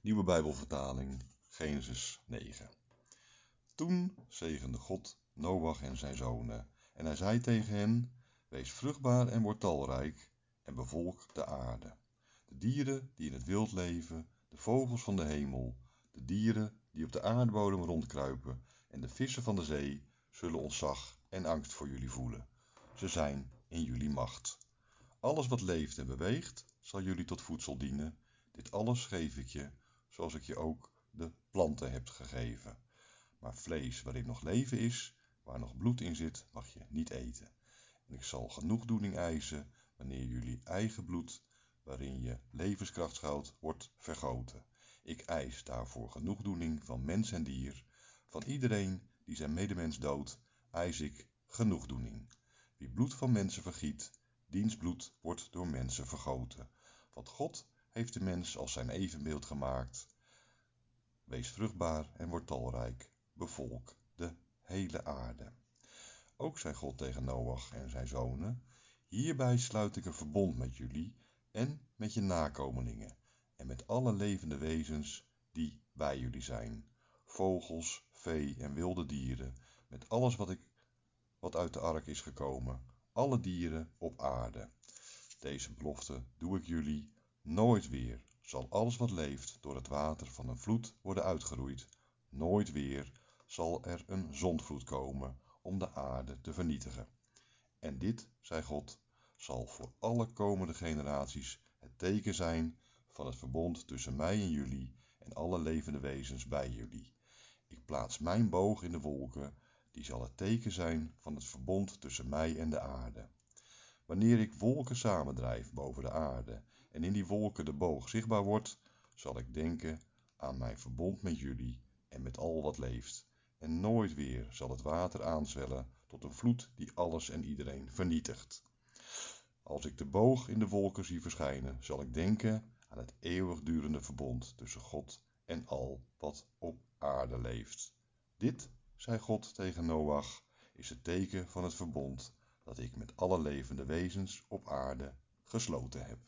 Nieuwe Bijbelvertaling, Genesis 9. Toen zegende God Noach en zijn zonen, en hij zei tegen hen: wees vruchtbaar en word talrijk, en bevolk de aarde. De dieren die in het wild leven, de vogels van de hemel, de dieren die op de aardbodem rondkruipen, en de vissen van de zee, zullen ontzag en angst voor jullie voelen. Ze zijn in jullie macht. Alles wat leeft en beweegt, zal jullie tot voedsel dienen. Dit alles geef ik je, zoals ik je ook de planten heb gegeven. Maar vlees waarin nog leven is, waar nog bloed in zit, mag je niet eten. En ik zal genoegdoening eisen wanneer jullie eigen bloed, waarin je levenskracht schuilt, wordt vergoten. Ik eis daarvoor genoegdoening van mens en dier. Van iedereen die zijn medemens doodt, eis ik genoegdoening. Wie bloed van mensen vergiet, diens bloed wordt door mensen vergoten. Want God heeft de mens als zijn evenbeeld gemaakt. Wees vruchtbaar en word talrijk, bevolk de hele aarde. Ook zei God tegen Noach en zijn zonen: hierbij sluit ik een verbond met jullie en met je nakomelingen en met alle levende wezens die bij jullie zijn, vogels, vee en wilde dieren, met alles wat uit de ark is gekomen, alle dieren op aarde. Deze belofte doe ik jullie: nooit weer zal alles wat leeft door het water van een vloed worden uitgeroeid. Nooit weer zal er een zondvloed komen om de aarde te vernietigen. En dit, zei God, zal voor alle komende generaties het teken zijn van het verbond tussen mij en jullie en alle levende wezens bij jullie. Ik plaats mijn boog in de wolken, die zal het teken zijn van het verbond tussen mij en de aarde. Wanneer ik wolken samendrijf boven de aarde en in die wolken de boog zichtbaar wordt, zal ik denken aan mijn verbond met jullie en met al wat leeft. En nooit weer zal het water aanzwellen tot een vloed die alles en iedereen vernietigt. Als ik de boog in de wolken zie verschijnen, zal ik denken aan het eeuwigdurende verbond tussen God en al wat op aarde leeft. Dit, zei God tegen Noach, is het teken van het verbond dat ik met alle levende wezens op aarde gesloten heb.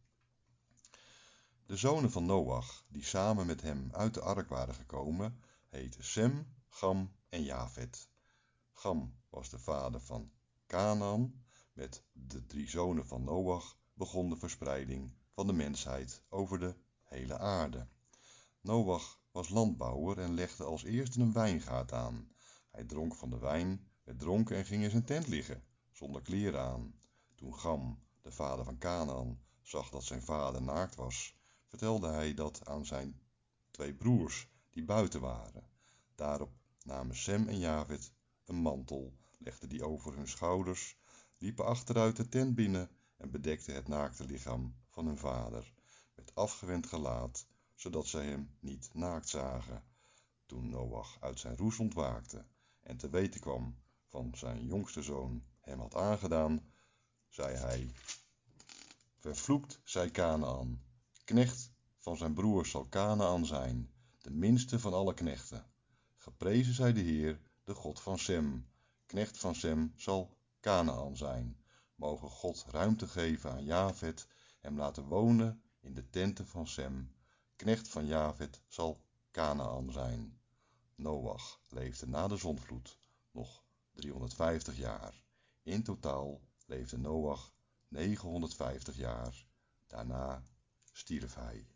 De zonen van Noach, die samen met hem uit de ark waren gekomen, heten Sem, Cham en Jafet. Cham was de vader van Kanaan. Met de 3 zonen van Noach begon de verspreiding van de mensheid over de hele aarde. Noach was landbouwer en legde als eerste een wijngaard aan. Hij dronk van de wijn, werd dronken en ging in zijn tent liggen, zonder kleren aan. Toen Cham, de vader van Kanaan, zag dat zijn vader naakt was, vertelde hij dat aan zijn 2 broers die buiten waren. Daarop namen Sem en Jafet een mantel, legden die over hun schouders, liepen achteruit de tent binnen en bedekten het naakte lichaam van hun vader met afgewend gelaat, zodat zij hem niet naakt zagen. Toen Noach uit zijn roes ontwaakte en te weten kwam van zijn jongste zoon hem had aangedaan, zei hij: vervloekt zij Kanaan, knecht van zijn broers zal Kanaan zijn, de minste van alle knechten. Geprezen zij de Heer, de God van Sem, knecht van Sem zal Kanaan zijn. Mogen God ruimte geven aan Jafet, hem laten wonen in de tenten van Sem. Knecht van Jafet zal Kanaan zijn. Noach leefde na de zondvloed nog 350 jaar. In totaal leefde Noach 950 jaar. Daarna stierf hij.